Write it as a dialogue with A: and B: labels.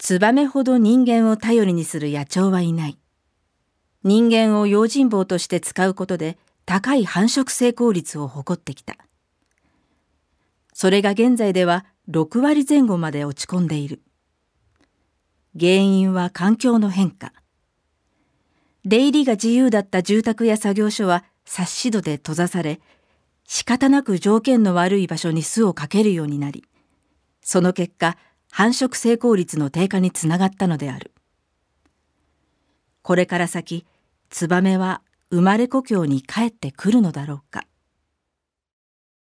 A: ツバメほど人間を頼りにする野鳥はいない。人間を用心棒として使うことで高い繁殖成功率を誇ってきた。それが現在では6割前後まで落ち込んでいる。原因は環境の変化。出入りが自由だった住宅や作業所は察し戸で閉ざされ、仕方なく条件の悪い場所に巣をかけるようになり、その結果、繁殖成功率の低下につながったのである。これから先、ツバメは生まれ故郷に帰ってくるのだろうか。